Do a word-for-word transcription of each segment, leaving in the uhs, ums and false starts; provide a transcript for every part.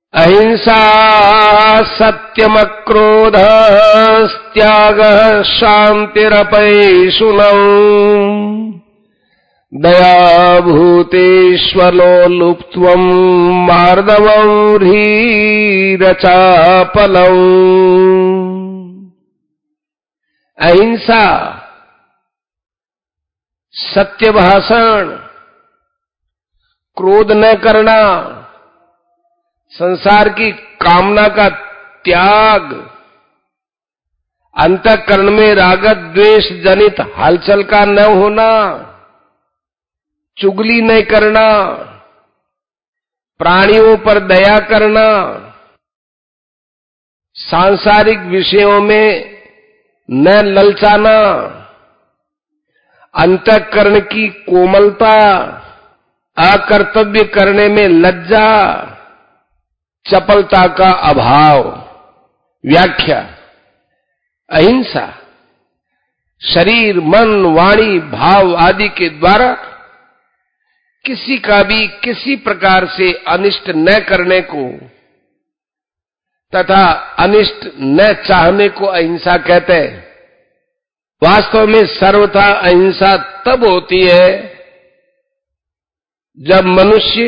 अहिंसा सत्यमक्रोधस्त्यागः शान्तिरपैशुनम् दयाभूतेष्वलोलुप्त्वम् मार्दवम् ह्रीरचापलम्। अहिंसा, सत्य भाषण, क्रोध न करना, संसार की कामना का त्याग, अंतःकरण में राग द्वेष जनित हलचल का न होना, चुगली न करना, प्राणियों पर दया करना, सांसारिक विषयों में न ललचाना, अंतःकरण की कोमलता, अकर्तव्य करने में लज्जा, चपलता का अभाव। व्याख्या: अहिंसा शरीर, मन, वाणी, भाव आदि के द्वारा किसी का भी किसी प्रकार से अनिष्ट न करने को तथा अनिष्ट न चाहने को अहिंसा कहते हैं। वास्तव में सर्वथा अहिंसा तब होती है जब मनुष्य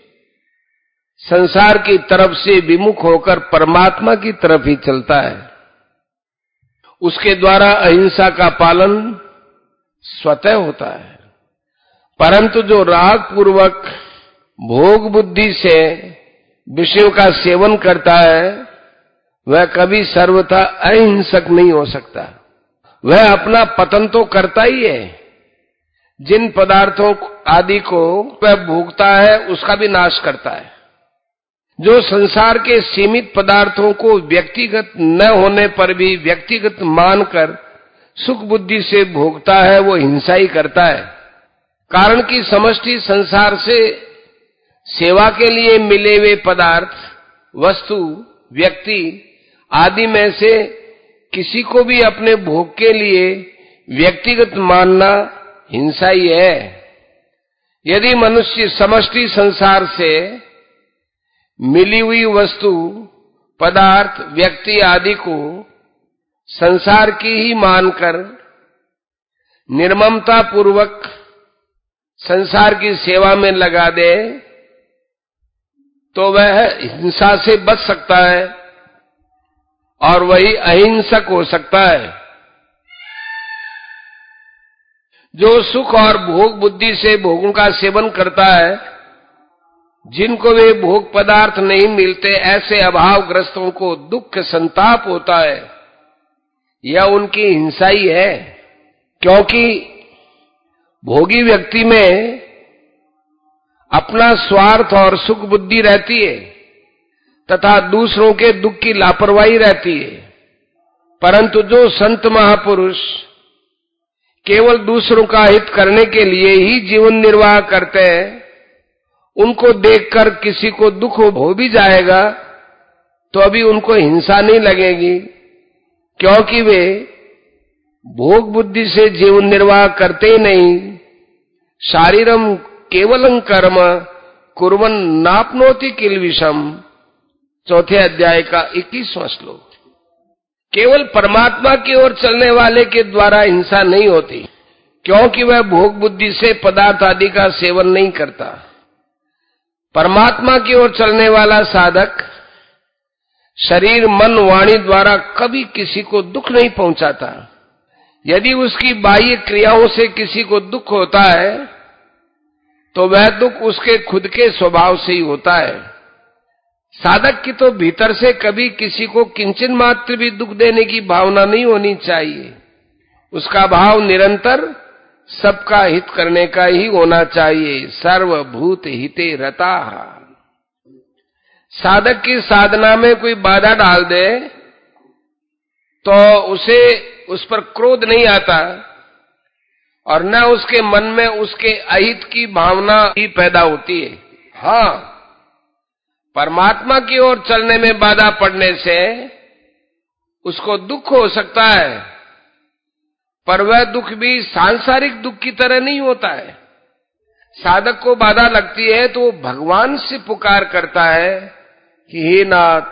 संसार की तरफ से विमुख होकर परमात्मा की तरफ ही चलता है। उसके द्वारा अहिंसा का पालन स्वतः होता है। परंतु जो राग पूर्वक भोग बुद्धि से विषयों का सेवन करता है, वह कभी सर्वथा अहिंसक नहीं हो सकता। वह अपना पतन तो करता ही है। जिन पदार्थों आदि को वह भोगता है, उसका भी नाश करता है। जो संसार के सीमित पदार्थों को व्यक्तिगत न होने पर भी व्यक्तिगत मानकर सुख बुद्धि से भोगता है, वो हिंसा ही करता है। कारण कि समष्टि संसार से सेवा के लिए मिले हुए पदार्थ, वस्तु, व्यक्ति आदि में से किसी को भी अपने भोग के लिए व्यक्तिगत मानना हिंसा ही है। यदि मनुष्य समष्टि संसार से मिली हुई वस्तु, पदार्थ, व्यक्ति आदि को संसार की ही मानकर निर्ममता पूर्वक संसार की सेवा में लगा दे, तो वह हिंसा से बच सकता है और वही अहिंसक हो सकता है। जो सुख और भोग बुद्धि से भोगों का सेवन करता है, जिनको वे भोग पदार्थ नहीं मिलते, ऐसे अभावग्रस्तों को दुख संताप होता है, यह उनकी हिंसा ही है। क्योंकि भोगी व्यक्ति में अपना स्वार्थ और सुख बुद्धि रहती है तथा दूसरों के दुख की लापरवाही रहती है। परंतु जो संत महापुरुष केवल दूसरों का हित करने के लिए ही जीवन निर्वाह करते हैं, उनको देखकर किसी को दुख हो भी जाएगा तो अभी उनको हिंसा नहीं लगेगी, क्योंकि वे भोग बुद्धि से जीवन निर्वाह करते ही नहीं। शारीरम केवलं कर्म कुर्वन् नाप्नोति किल विषम, चौथे अध्याय का इक्कीसवां श्लोक। केवल परमात्मा की ओर चलने वाले के द्वारा हिंसा नहीं होती, क्योंकि वह भोग बुद्धि से पदार्थ आदि का सेवन नहीं करता। परमात्मा की ओर चलने वाला साधक शरीर, मन, वाणी द्वारा कभी किसी को दुख नहीं पहुंचाता। यदि उसकी बाह्य क्रियाओं से किसी को दुख होता है, तो वह दुख उसके खुद के स्वभाव से ही होता है। साधक की तो भीतर से कभी किसी को किंचन मात्र भी दुख देने की भावना नहीं होनी चाहिए। उसका भाव निरंतर सबका हित करने का ही होना चाहिए। सर्वभूत हिते रताः। साधक की साधना में कोई बाधा डाल दे तो उसे उस पर क्रोध नहीं आता और न उसके मन में उसके अहित की भावना ही पैदा होती है। हाँ, परमात्मा की ओर चलने में बाधा पड़ने से उसको दुख हो सकता है, पर वह दुख भी सांसारिक दुख की तरह नहीं होता है। साधक को बाधा लगती है तो वो भगवान से पुकार करता है कि हे नाथ,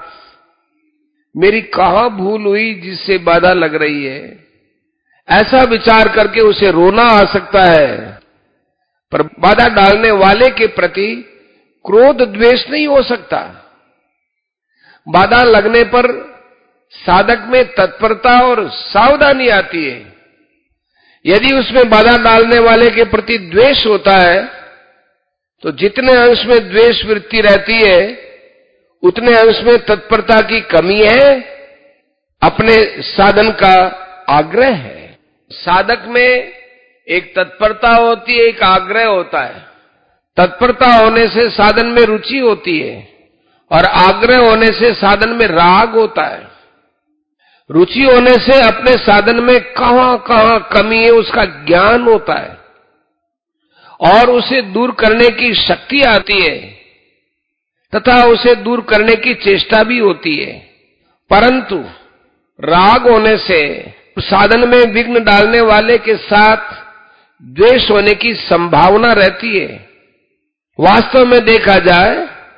मेरी कहां भूल हुई जिससे बाधा लग रही है। ऐसा विचार करके उसे रोना आ सकता है, पर बाधा डालने वाले के प्रति क्रोध द्वेष नहीं हो सकता। बाधा लगने पर साधक में तत्परता और सावधानी आती है। यदि उसमें बाधा डालने वाले के प्रति द्वेष होता है, तो जितने अंश में द्वेष वृत्ति रहती है, उतने अंश में तत्परता की कमी है, अपने साधन का आग्रह है। साधक में एक तत्परता होती है, एक आग्रह होता है। तत्परता होने से साधन में रुचि होती है और आग्रह होने से साधन में राग होता है। रुचि होने से अपने साधन में कहां कहां कमी है उसका ज्ञान होता है और उसे दूर करने की शक्ति आती है तथा उसे दूर करने की चेष्टा भी होती है। परंतु राग होने से साधन में विघ्न डालने वाले के साथ द्वेष होने की संभावना रहती है। वास्तव में देखा जाए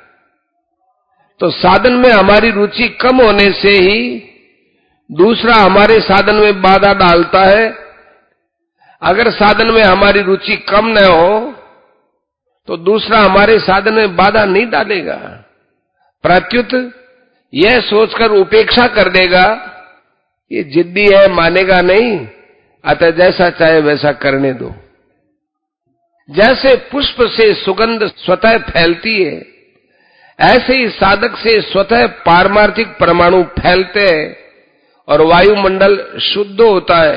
तो साधन में हमारी रुचि कम होने से ही दूसरा हमारे साधन में बाधा डालता है। अगर साधन में हमारी रुचि कम न हो तो दूसरा हमारे साधन में बाधा नहीं डालेगा, प्रत्युत यह सोचकर उपेक्षा कर देगा, ये जिद्दी है, मानेगा नहीं, अतः जैसा चाहे वैसा करने दो। जैसे पुष्प से सुगंध स्वतः फैलती है, ऐसे ही साधक से स्वतः पारमार्थिक परमाणु फैलते हैं और वायुमंडल शुद्ध होता है।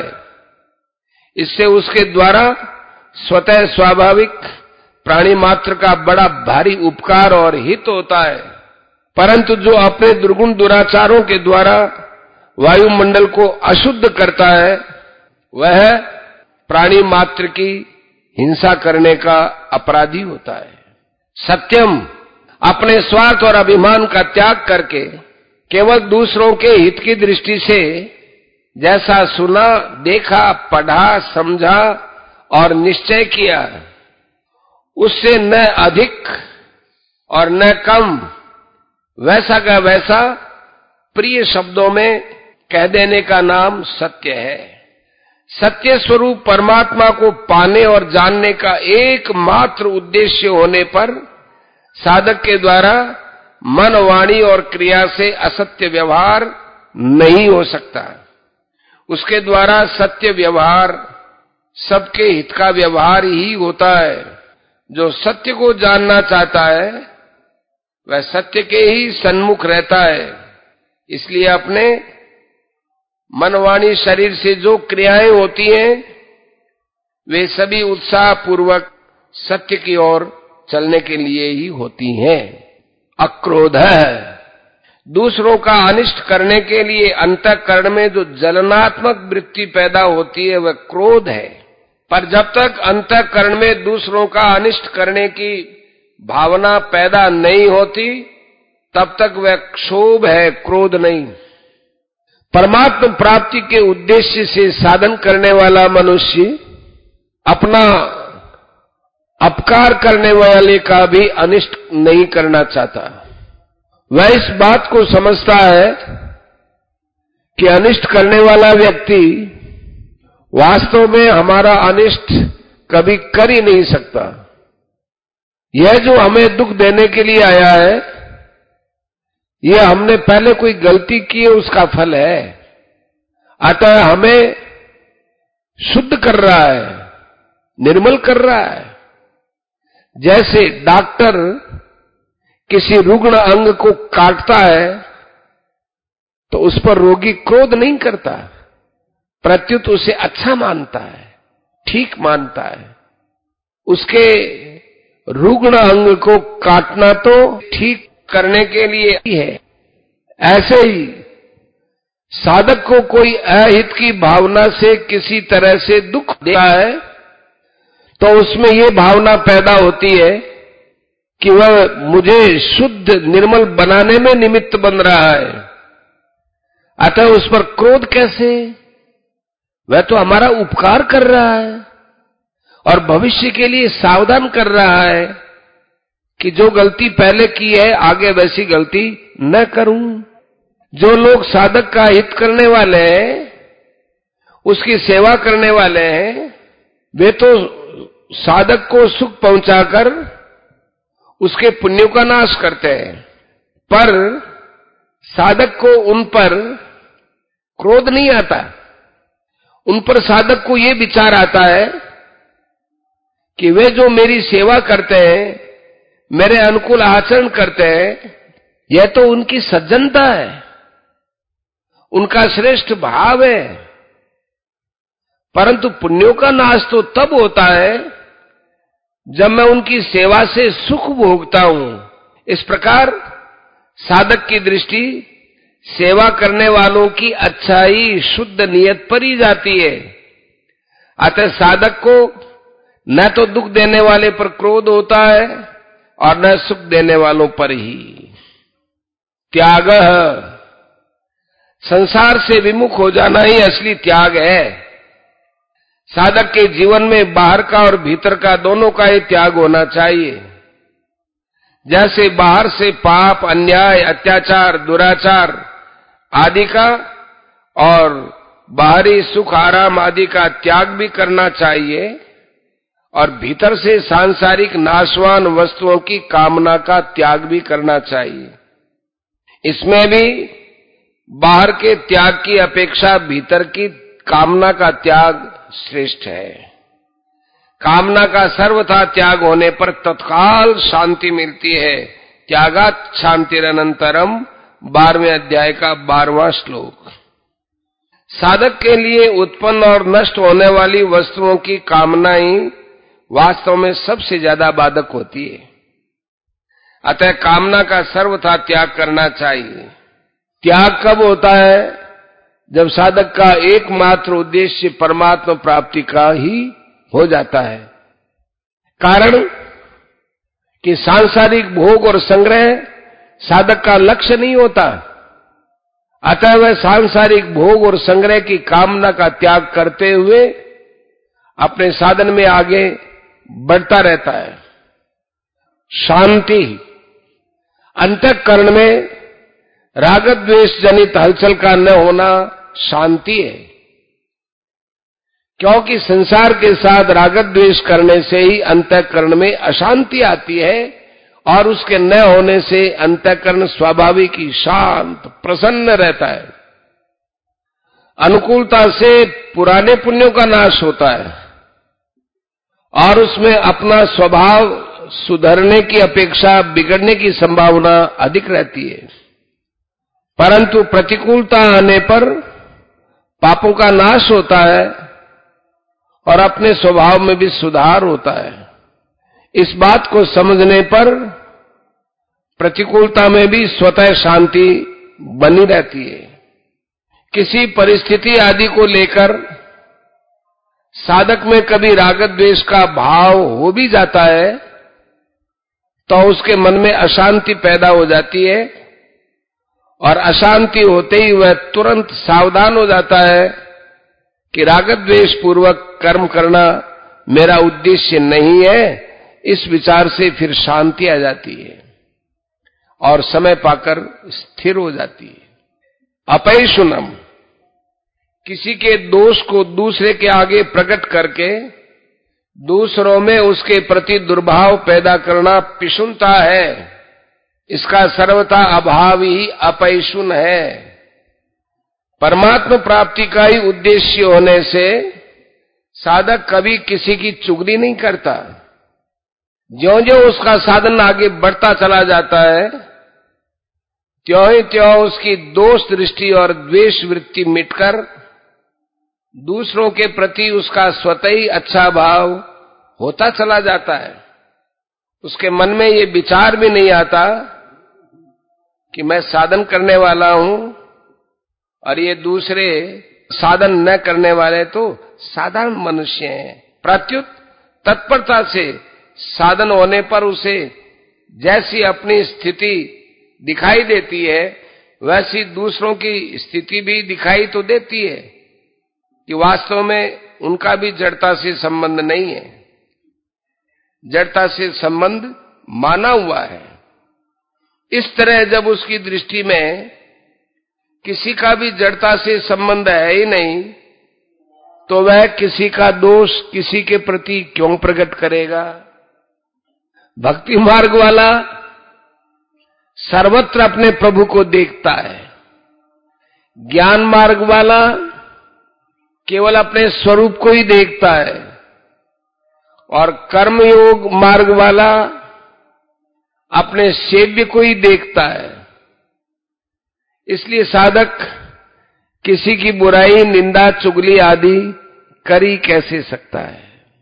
इससे उसके द्वारा स्वतः स्वाभाविक प्राणी मात्र का बड़ा भारी उपकार और हित होता है। परंतु जो अपने दुर्गुण दुराचारों के द्वारा वायुमंडल को अशुद्ध करता है, वह प्राणी मात्र की हिंसा करने का अपराधी होता है। सत्यम अपने स्वार्थ और अभिमान का त्याग करके केवल दूसरों के हित की दृष्टि से जैसा सुना, देखा, पढ़ा, समझा और निश्चय किया, उससे न अधिक और न कम, वैसा का वैसा प्रिय शब्दों में कह देने का नाम सत्य है। सत्य स्वरूप परमात्मा को पाने और जानने का एकमात्र उद्देश्य होने पर साधक के द्वारा मन, वाणी और क्रिया से असत्य व्यवहार नहीं हो सकता। उसके द्वारा सत्य व्यवहार सबके हित का व्यवहार ही होता है। जो सत्य को जानना चाहता है वह सत्य के ही सन्मुख रहता है। इसलिए अपने मन, वाणी, शरीर से जो क्रियाएं होती हैं, वे सभी उत्साह पूर्वक सत्य की ओर चलने के लिए ही होती हैं। अक्रोध है, दूसरों का अनिष्ट करने के लिए अंतःकरण में जो जलनात्मक वृत्ति पैदा होती है वह क्रोध है। पर जब तक अंतःकरण में दूसरों का अनिष्ट करने की भावना पैदा नहीं होती, तब तक वह क्षोभ है, क्रोध नहीं। परमात्मा प्राप्ति के उद्देश्य से साधन करने वाला मनुष्य अपना अपकार करने वाले का भी अनिष्ट नहीं करना चाहता। वह इस बात को समझता है कि अनिष्ट करने वाला व्यक्ति वास्तव में हमारा अनिष्ट कभी कर ही नहीं सकता। यह जो हमें दुख देने के लिए आया है, यह हमने पहले कोई गलती की है, उसका फल है। अतः हमें शुद्ध कर रहा है, निर्मल कर रहा है। जैसे डॉक्टर किसी रुग्ण अंग को काटता है तो उस पर रोगी क्रोध नहीं करता, प्रत्युत उसे अच्छा मानता है, ठीक मानता है। उसके रुग्ण अंग को काटना तो ठीक करने के लिए ही है। ऐसे ही साधक को कोई अहित की भावना से किसी तरह से दुख देता है तो उसमें ये भावना पैदा होती है कि वह मुझे शुद्ध निर्मल बनाने में निमित्त बन रहा है। अतः उस पर क्रोध कैसे? वह तो हमारा उपकार कर रहा है और भविष्य के लिए सावधान कर रहा है कि जो गलती पहले की है आगे वैसी गलती न करूं। जो लोग साधक का हित करने वाले हैं, उसकी सेवा करने वाले हैं, वे तो साधक को सुख पहुंचाकर उसके पुण्यों का नाश करते हैं, पर साधक को उन पर क्रोध नहीं आता। उन पर साधक को ये विचार आता है कि वे जो मेरी सेवा करते हैं, मेरे अनुकूल आचरण करते हैं, यह तो उनकी सज्जनता है, उनका श्रेष्ठ भाव है। परंतु पुण्यों का नाश तो तब होता है जब मैं उनकी सेवा से सुख भोगता हूं। इस प्रकार साधक की दृष्टि सेवा करने वालों की अच्छाई, शुद्ध नियत पर ही जाती है। अतः साधक को न तो दुख देने वाले पर क्रोध होता है और न सुख देने वालों पर ही। त्याग, संसार से विमुख हो जाना ही असली त्याग है। साधक के जीवन में बाहर का और भीतर का दोनों का ही त्याग होना चाहिए। जैसे बाहर से पाप, अन्याय, अत्याचार, दुराचार आदि का और बाहरी सुख आराम आदि का त्याग भी करना चाहिए, और भीतर से सांसारिक नाशवान वस्तुओं की कामना का त्याग भी करना चाहिए। इसमें भी बाहर के त्याग की अपेक्षा भीतर की कामना का त्याग श्रेष्ठ है। कामना का सर्वथा त्याग होने पर तत्काल शांति मिलती है। त्यागात् शांतिरनंतरम, बारहवें अध्याय का बारहवां श्लोक। साधक के लिए उत्पन्न और नष्ट होने वाली वस्तुओं की कामना ही वास्तव में सबसे ज्यादा बाधक होती है। अतः कामना का सर्वथा त्याग करना चाहिए। त्याग कब होता है? जब साधक का एकमात्र उद्देश्य परमात्मा प्राप्ति का ही हो जाता है। कारण कि सांसारिक भोग और संग्रह साधक का लक्ष्य नहीं होता। अतः वह सांसारिक भोग और संग्रह की कामना का त्याग करते हुए अपने साधन में आगे बढ़ता रहता है। शांति, अंतःकरण में राग द्वेष जनित हलचल का न होना शांति है। क्योंकि संसार के साथ राग द्वेष करने से ही अंतःकरण में अशांति आती है, और उसके न होने से अंतःकरण स्वाभाविक ही शांत प्रसन्न रहता है। अनुकूलता से पुराने पुण्यों का नाश होता है और उसमें अपना स्वभाव सुधरने की अपेक्षा बिगड़ने की संभावना अधिक रहती है। परंतु प्रतिकूलता आने पर पापों का नाश होता है और अपने स्वभाव में भी सुधार होता है। इस बात को समझने पर प्रतिकूलता में भी स्वतः शांति बनी रहती है। किसी परिस्थिति आदि को लेकर साधक में कभी राग द्वेष का भाव हो भी जाता है तो उसके मन में अशांति पैदा हो जाती है, और अशांति होते ही वह तुरंत सावधान हो जाता है कि राग द्वेष पूर्वक कर्म करना मेरा उद्देश्य नहीं है। इस विचार से फिर शांति आ जाती है और समय पाकर स्थिर हो जाती है। अपैशुनम, किसी के दोष को दूसरे के आगे प्रकट करके दूसरों में उसके प्रति दुर्भाव पैदा करना पिशुनता है। इसका सर्वथा अभाव ही अपैशुन है। परमात्मा प्राप्ति का ही उद्देश्य होने से साधक कभी किसी की चुगली नहीं करता। ज्यों-ज्यों उसका साधन आगे बढ़ता चला जाता है, त्यों ही त्यों उसकी दोष दृष्टि और द्वेष वृत्ति मिटकर दूसरों के प्रति उसका स्वतः ही अच्छा भाव होता चला जाता है। उसके मन में ये विचार भी नहीं आता कि मैं साधन करने वाला हूं और ये दूसरे साधन न करने वाले तो साधारण मनुष्य हैं। प्रत्युत तत्परता से साधन होने पर उसे जैसी अपनी स्थिति दिखाई देती है वैसी दूसरों की स्थिति भी दिखाई तो देती है कि वास्तव में उनका भी जड़ता से संबंध नहीं है, जड़ता से संबंध माना हुआ है। इस तरह जब उसकी दृष्टि में किसी का भी जड़ता से संबंध है ही नहीं, तो वह किसी का दोष किसी के प्रति क्यों प्रकट करेगा? भक्ति मार्ग वाला सर्वत्र अपने प्रभु को देखता है। ज्ञान मार्ग वाला केवल अपने स्वरूप को ही देखता है, और कर्मयोग मार्ग वाला अपने सेव्य को ही देखता है। इसलिए साधक किसी की बुराई, निंदा, चुगली आदि कर ही कैसे सकता है?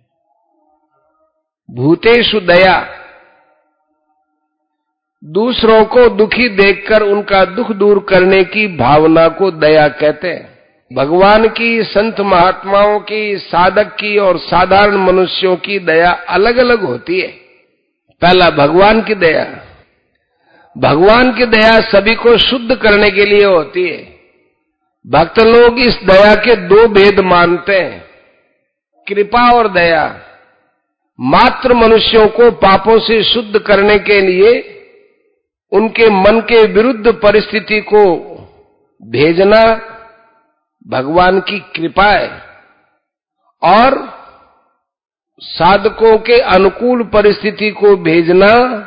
भूतेषु दया, दूसरों को दुखी देखकर उनका दुख दूर करने की भावना को दया कहते हैं। भगवान की, संत महात्माओं की, साधक की और साधारण मनुष्यों की दया अलग अलग होती है। पहला, भगवान की दया। भगवान की दया सभी को शुद्ध करने के लिए होती है। भक्त लोग इस दया के दो भेद मानते हैं, कृपा और दया। मात्र मनुष्यों को पापों से शुद्ध करने के लिए उनके मन के विरुद्ध परिस्थिति को भेजना भगवान की कृपा है, और साधकों के अनुकूल परिस्थिति को भेजना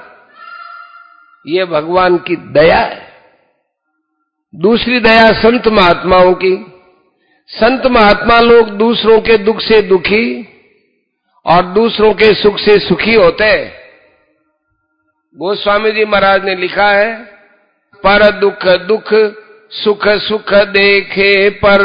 यह भगवान की दया है। दूसरी दया संत महात्माओं की। संत महात्मा लोग दूसरों के दुख से दुखी और दूसरों के सुख से सुखी होते हैं। गोस्वामी जी महाराज ने लिखा है, पर दुख दुख सुख सुख देखे पर।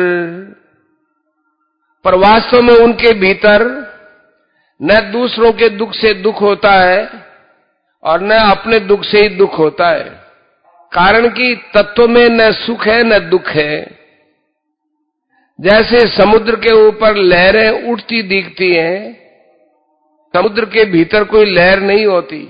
पर वास्तव में उनके भीतर न दूसरों के दुख से दुख होता है और न अपने दुख से ही दुख होता है। कारण कि तत्व में न सुख है न दुख है। जैसे समुद्र के ऊपर लहरें उठती दिखती हैं, समुद्र के भीतर कोई लहर नहीं होती।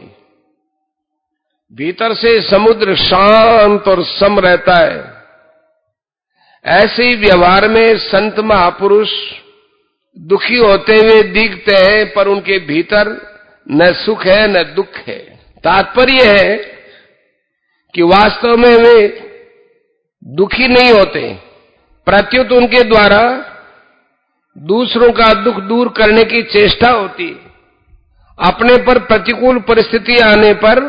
भीतर से समुद्र शांत और सम रहता है। ऐसे ही व्यवहार में संत महापुरुष दुखी होते हुए दिखते हैं, पर उनके भीतर न सुख है न दुख है। तात्पर्य है कि वास्तव में वे दुखी नहीं होते, प्रत्युत उनके द्वारा दूसरों का दुख दूर करने की चेष्टा होती। अपने पर प्रतिकूल परिस्थिति आने पर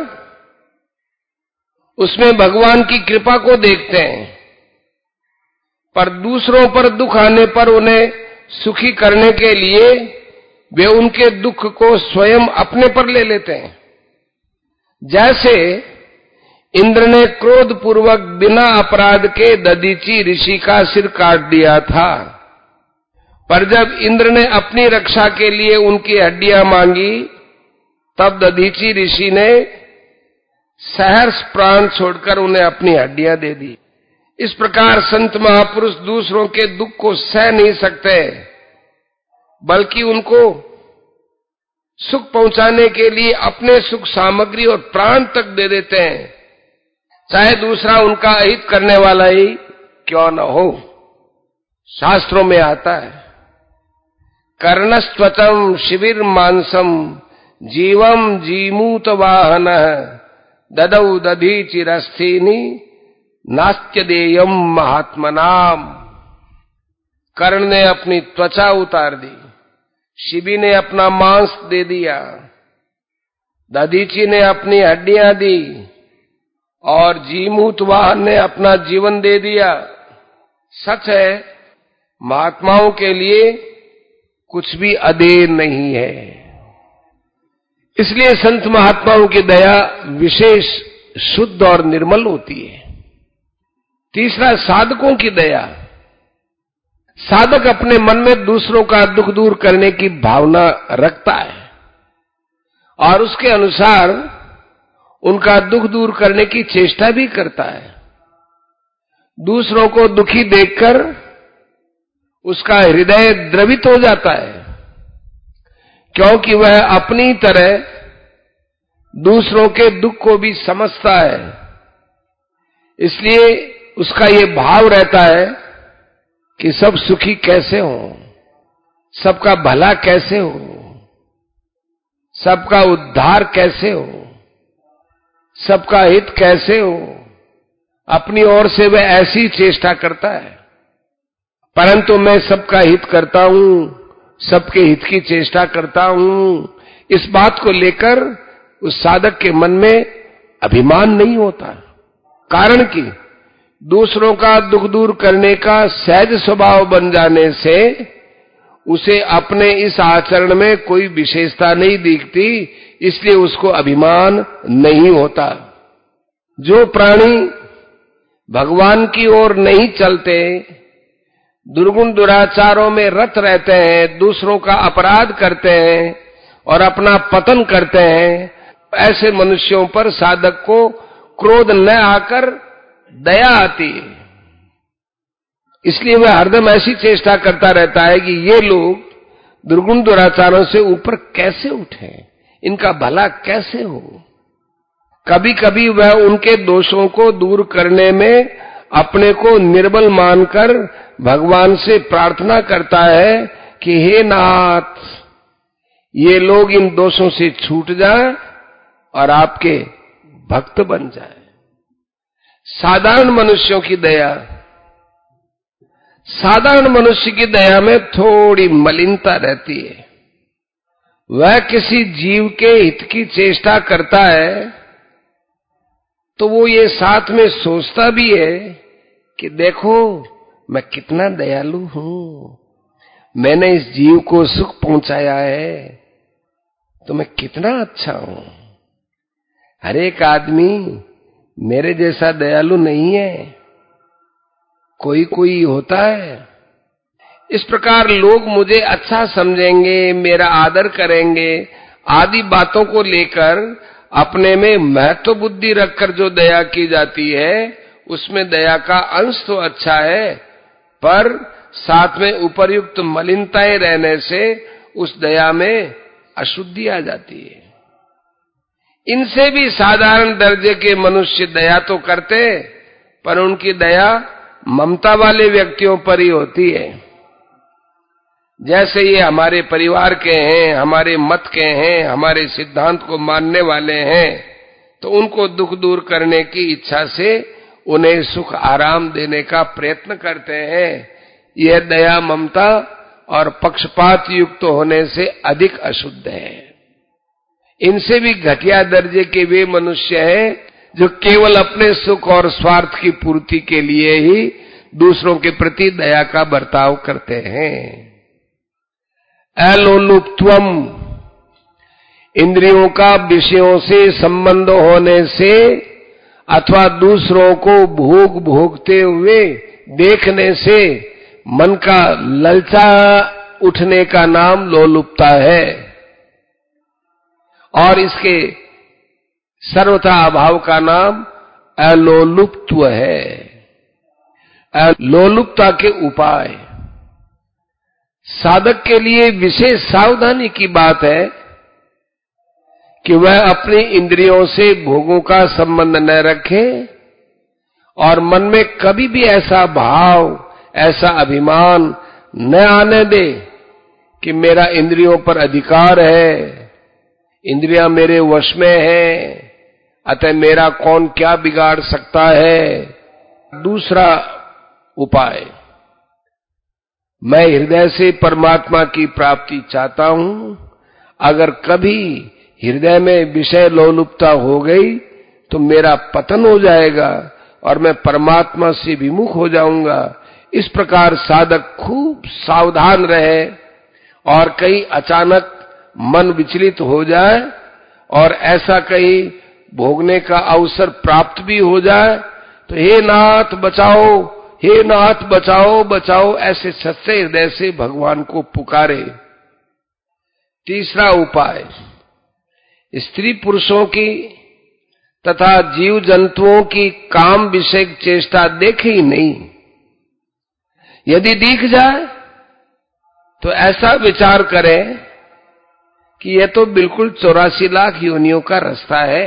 उसमें भगवान की कृपा को देखते हैं, पर दूसरों पर दुख आने पर उन्हें सुखी करने के लिए वे उनके दुख को स्वयं अपने पर ले लेते हैं। जैसे इंद्र ने क्रोध पूर्वक बिना अपराध के दधीचि ऋषि का सिर काट दिया था, पर जब इंद्र ने अपनी रक्षा के लिए उनकी हड्डियां मांगी, तब दधीचि ऋषि ने सहर्ष प्राण छोड़कर उन्हें अपनी हड्डियां दे दी। इस प्रकार संत महापुरुष दूसरों के दुख को सह नहीं सकते, बल्कि उनको सुख पहुंचाने के लिए अपने सुख सामग्री और प्राण तक दे देते हैं, चाहे दूसरा उनका अहित करने वाला ही क्यों न हो। शास्त्रों में आता है, कर्णस्त्वचम शिविर मांसम जीवम जीमूत वाहन ददौ दधी चिरस्थीनि नास्त्य देयम महात्मनाम। कर्ण ने अपनी त्वचा उतार दी, शिबी ने अपना मांस दे दिया, दधीची ने अपनी हड्डियां दी और जीमूत वाहन ने अपना जीवन दे दिया। सच है, महात्माओं के लिए कुछ भी अदेर नहीं है। इसलिए संत महात्माओं की दया विशेष शुद्ध और निर्मल होती है। तीसरा, साधकों की दया। साधक अपने मन में दूसरों का दुख दूर करने की भावना रखता है और उसके अनुसार उनका दुख दूर करने की चेष्टा भी करता है। दूसरों को दुखी देखकर उसका हृदय द्रवित हो जाता है, क्योंकि वह अपनी तरह दूसरों के दुख को भी समझता है। इसलिए उसका ये भाव रहता है कि सब सुखी कैसे हो, सबका भला कैसे हो, सबका उद्धार कैसे हो। सबका हित कैसे हो, अपनी ओर से वह ऐसी चेष्टा करता है, परंतु मैं सबका हित करता हूं, सबके हित की चेष्टा करता हूं, इस बात को लेकर उस साधक के मन में अभिमान नहीं होता। कारण कि दूसरों का दुख दूर करने का सहज स्वभाव बन जाने से उसे अपने इस आचरण में कोई विशेषता नहीं दिखती, इसलिए उसको अभिमान नहीं होता। जो प्राणी भगवान की ओर नहीं चलते, दुर्गुण दुराचारों में रत रहते हैं, दूसरों का अपराध करते हैं और अपना पतन करते हैं, ऐसे मनुष्यों पर साधक को क्रोध न आकर दया आती है। इसलिए वह हरदम ऐसी चेष्टा करता रहता है कि ये लोग दुर्गुण दुराचारों से ऊपर कैसे उठें, इनका भला कैसे हो। कभी कभी वह उनके दोषों को दूर करने में अपने को निर्बल मानकर भगवान से प्रार्थना करता है कि हे नाथ, ये लोग इन दोषों से छूट जाएं और आपके भक्त बन जाएं। साधारण मनुष्यों की दया, साधारण मनुष्य की दया में थोड़ी मलिनता रहती है। वह किसी जीव के हित की चेष्टा करता है तो वो ये साथ में सोचता भी है कि देखो मैं कितना दयालु हूं, मैंने इस जीव को सुख पहुंचाया है तो मैं कितना अच्छा हूं। हर एक आदमी मेरे जैसा दयालु नहीं है, कोई कोई होता है। इस प्रकार लोग मुझे अच्छा समझेंगे, मेरा आदर करेंगे आदि बातों को लेकर अपने में महत्व बुद्धि रखकर जो दया की जाती है उसमें दया का अंश तो अच्छा है, पर साथ में उपर्युक्त मलिनताएं रहने से उस दया में अशुद्धि आ जाती है। इनसे भी साधारण दर्जे के मनुष्य दया तो करते, पर उनकी दया ममता वाले व्यक्तियों पर ही होती है। जैसे ये हमारे परिवार के हैं, हमारे मत के हैं, हमारे सिद्धांत को मानने वाले हैं, तो उनको दुख दूर करने की इच्छा से उन्हें सुख आराम देने का प्रयत्न करते हैं। यह दया ममता और पक्षपात युक्त होने से अधिक अशुद्ध है। इनसे भी घटिया दर्जे के वे मनुष्य हैं जो केवल अपने सुख और स्वार्थ की पूर्ति के लिए ही दूसरों के प्रति दया का बर्ताव करते हैं। अलोलुप्त्वम, इंद्रियों का विषयों से संबंध होने से अथवा दूसरों को भोग भोगते हुए देखने से मन का ललचा उठने का नाम लोलुपता है, और इसके सर्वथा अभाव का नाम अलोलुप्त्व है। अलोलुपता के उपाय साधक के लिए विशेष सावधानी की बात है कि वह अपनी इंद्रियों से भोगों का संबंध न रखे और मन में कभी भी ऐसा भाव, ऐसा अभिमान न आने दे कि मेरा इंद्रियों पर अधिकार है, इंद्रियां मेरे वश में है, अतः मेरा कौन क्या बिगाड़ सकता है। दूसरा उपाय, मैं हृदय से परमात्मा की प्राप्ति चाहता हूं। अगर कभी हृदय में विषय लोलुपता हो गई तो मेरा पतन हो जाएगा और मैं परमात्मा से विमुख हो जाऊंगा। इस प्रकार साधक खूब सावधान रहे, और कहीं अचानक मन विचलित हो जाए और ऐसा कहीं भोगने का अवसर प्राप्त भी हो जाए तो हे नाथ बचाओ, हे नाथ बचाओ बचाओ, ऐसे सच्चे हृदय से भगवान को पुकारे। तीसरा उपाय, स्त्री पुरुषों की तथा जीव जंतुओं की काम विषयक चेष्टा देखे ही नहीं। यदि दिख जाए तो ऐसा विचार करें कि यह तो बिल्कुल चौरासी लाख योनियों का रास्ता है।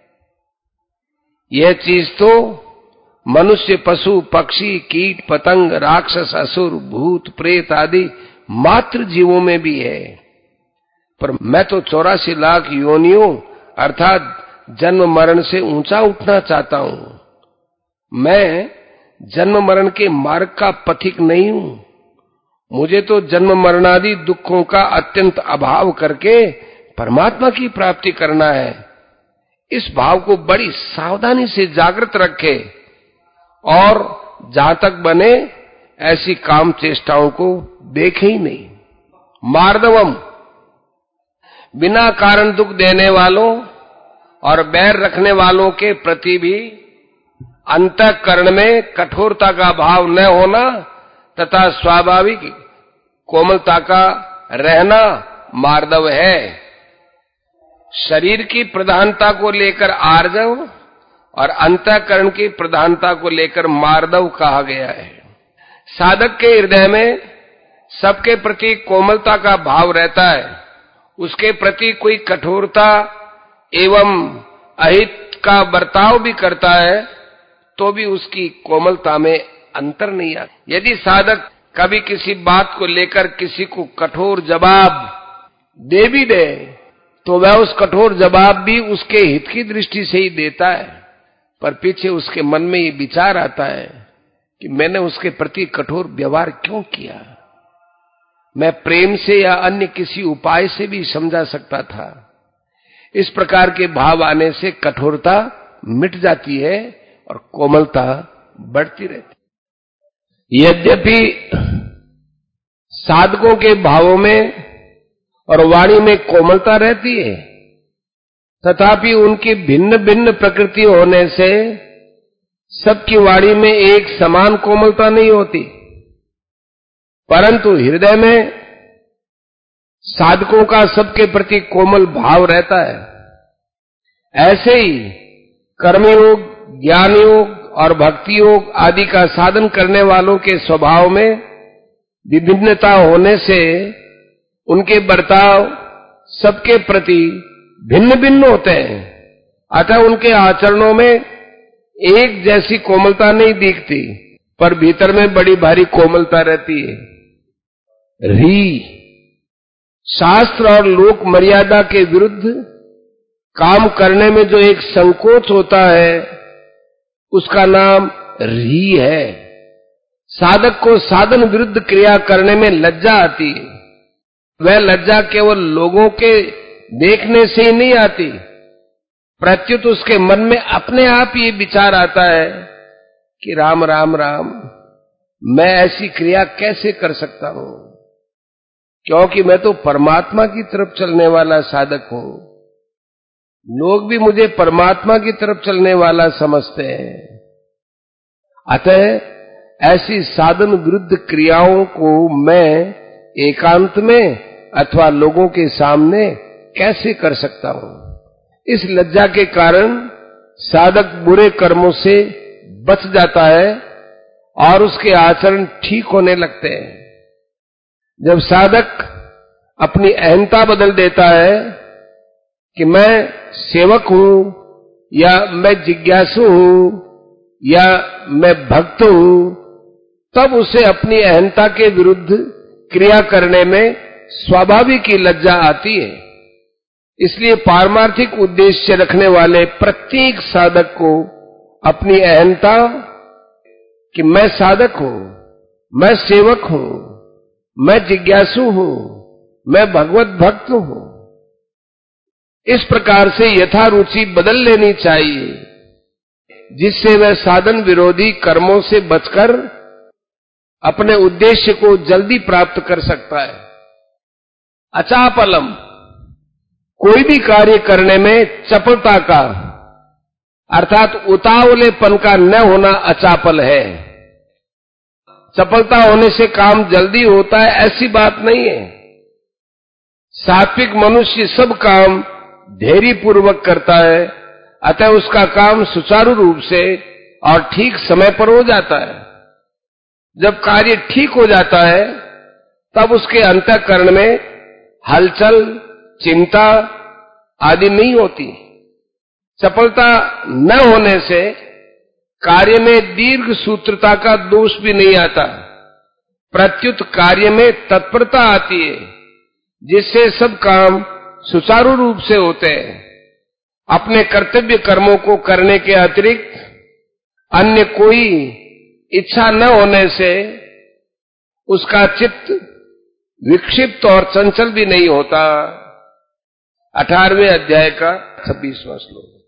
यह चीज तो मनुष्य, पशु, पक्षी, कीट, पतंग, राक्षस, असुर, भूत, प्रेत आदि मात्र जीवों में भी है, पर मैं तो चौरासी लाख योनियों अर्थात जन्म मरण से ऊंचा उठना चाहता हूं। मैं जन्म मरण के मार्ग का पथिक नहीं हूं। मुझे तो जन्म मरणादि दुखों का अत्यंत अभाव करके परमात्मा की प्राप्ति करना है। इस भाव को बड़ी सावधानी से जागृत रखे और जहां तक बने ऐसी काम चेष्टाओं को देखे ही नहीं। मार्दवम, बिना कारण दुख देने वालों और बैर रखने वालों के प्रति भी अंतःकरण में कठोरता का भाव न होना तथा स्वाभाविक कोमलता का रहना मार्दव है। शरीर की प्रधानता को लेकर आर्जव और अंतःकरण की प्रधानता को लेकर मार्दव कहा गया है। साधक के हृदय में सबके प्रति कोमलता का भाव रहता है। उसके प्रति कोई कठोरता एवं अहित का बर्ताव भी करता है तो भी उसकी कोमलता में अंतर नहीं आता। यदि साधक कभी किसी बात को लेकर किसी को कठोर जवाब दे भी दे तो वह उस कठोर जवाब भी उसके हित की दृष्टि से ही देता है, पर पीछे उसके मन में ये विचार आता है कि मैंने उसके प्रति कठोर व्यवहार क्यों किया। मैं प्रेम से या अन्य किसी उपाय से भी समझा सकता था। इस प्रकार के भाव आने से कठोरता मिट जाती है और कोमलता बढ़ती रहती। यद्यपि साधकों के भावों में और वाणी में कोमलता रहती है, तथापि उनकी भिन्न भिन्न प्रकृति होने से सबकी वाणी में एक समान कोमलता नहीं होती। परंतु हृदय में साधकों का सबके प्रति कोमल भाव रहता है। ऐसे ही कर्मयोग, ज्ञान योग और भक्ति योग आदि का साधन करने वालों के स्वभाव में विभिन्नता होने से उनके बर्ताव सबके प्रति भिन्न भिन्न होते हैं। अतः उनके आचरणों में एक जैसी कोमलता नहीं दिखती, पर भीतर में बड़ी भारी कोमलता रहती है। री, शास्त्र और लोक मर्यादा के विरुद्ध काम करने में जो एक संकोच होता है उसका नाम री है। साधक को साधन विरुद्ध क्रिया करने में लज्जा आती है। वह लज्जा केवल लोगों के देखने से ही नहीं आती, प्रत्युत उसके मन में अपने आप ये विचार आता है कि राम राम राम, मैं ऐसी क्रिया कैसे कर सकता हूं, क्योंकि मैं तो परमात्मा की तरफ चलने वाला साधक हूं। लोग भी मुझे परमात्मा की तरफ चलने वाला समझते हैं। अतः ऐसी साधन विरुद्ध क्रियाओं को मैं एकांत में अथवा लोगों के सामने कैसे कर सकता हूं। इस लज्जा के कारण साधक बुरे कर्मों से बच जाता है और उसके आचरण ठीक होने लगते हैं। जब साधक अपनी अहंता बदल देता है कि मैं सेवक हूं या मैं जिज्ञासु हूं या मैं भक्त हूं, तब उसे अपनी अहंता के विरुद्ध क्रिया करने में स्वाभाविक ही लज्जा आती है। इसलिए पारमार्थिक उद्देश्य रखने वाले प्रत्येक साधक को अपनी अहंता कि मैं साधक हूं, मैं सेवक हूं, मैं जिज्ञासु हूं, मैं भगवत भक्त हूं, इस प्रकार से यथारुचि बदल लेनी चाहिए, जिससे वह साधन विरोधी कर्मों से बचकर अपने उद्देश्य को जल्दी प्राप्त कर सकता है। अचापलम, कोई भी कार्य करने में चपलता का अर्थात उतावलेपन का न होना अचापल है। चपलता होने से काम जल्दी होता है ऐसी बात नहीं है। सात्विक मनुष्य सब काम धैर्य पूर्वक करता है, अतः उसका काम सुचारू रूप से और ठीक समय पर हो जाता है। जब कार्य ठीक हो जाता है तब उसके अंतःकरण में हलचल, चिंता आदि नहीं होती। चपलता न होने से कार्य में दीर्घ सूत्रता का दोष भी नहीं आता, प्रत्युत कार्य में तत्परता आती है, जिससे सब काम सुचारू रूप से होते हैं। अपने कर्तव्य कर्मों को करने के अतिरिक्त अन्य कोई इच्छा न होने से उसका चित्त विक्षिप्त और चंचल भी नहीं होता। अठारहवें अध्याय का छब्बीसवां श्लोक।